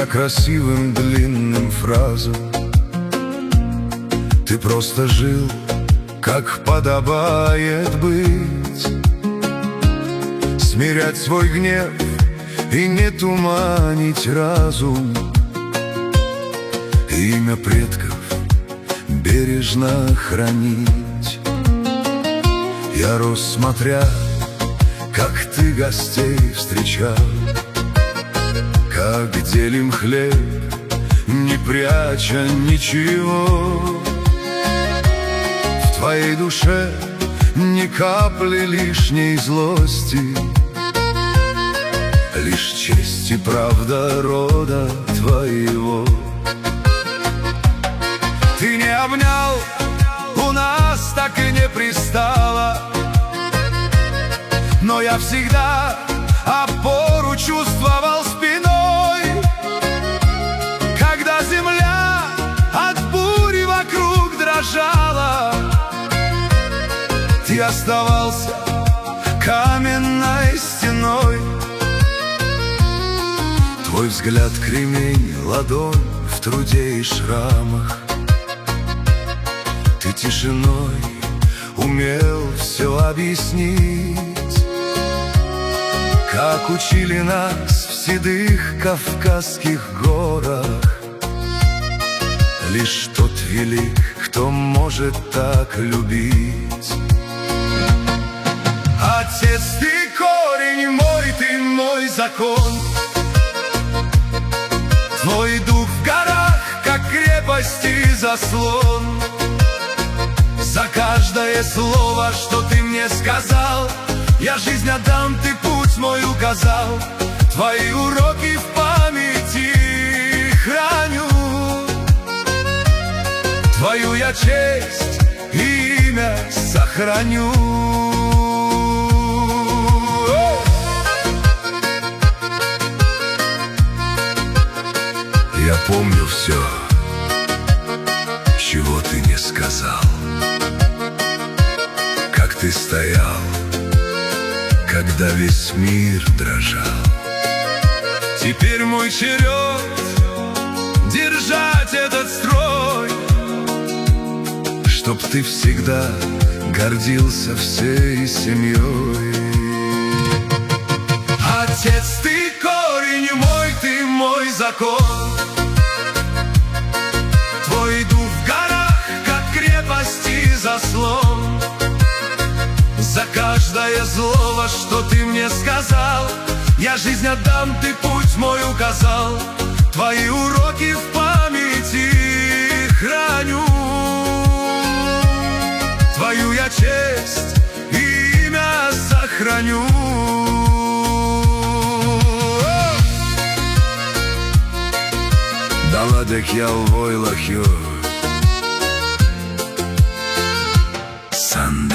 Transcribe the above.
меня красивым длинным фразам. Ты просто жил, как подобает быть, смирять свой гнев и не туманить разум. Имя предков бережно хранить. Я рос, смотря, как ты гостей встречал, как делим хлеб, не пряча ничего. В твоей душе ни капли лишней злости, лишь честь и правда рода твоего. Ты не обнял, у нас так и не пристало, но я всегда опору чувствовал спиной. Когда земля от бури вокруг дрожала, ты оставался каменной стеной. Твой взгляд кремень, ладонь в труде и шрамах. Ты тишиной умел все объяснить, как учили нас в седых Кавказских горах. Лишь тот велик, кто может так любить. Отец, ты корень мой, ты мой закон. Твой дух в горах, как крепости заслон. За каждое слово, что ты мне сказал, я жизнь отдам, ты путь мой указал. Твои уроки в памяти храню. Твою я честь и имя сохраню. Я помню все, чего ты не сказал. Как ты стоял, когда весь мир дрожал. Теперь мой черед держать этот строй, чтоб ты всегда гордился всей семьей. Отец, ты корень мой, ты мой закон. Твой дух в горах, как крепости заслон. За каждое слово, что ты мне сказал, я жизнь отдам, ты путь мой указал. Твои уроки в памяти храню. Твою я честь и имя сохраню. Даладек ялвой лахё Санда.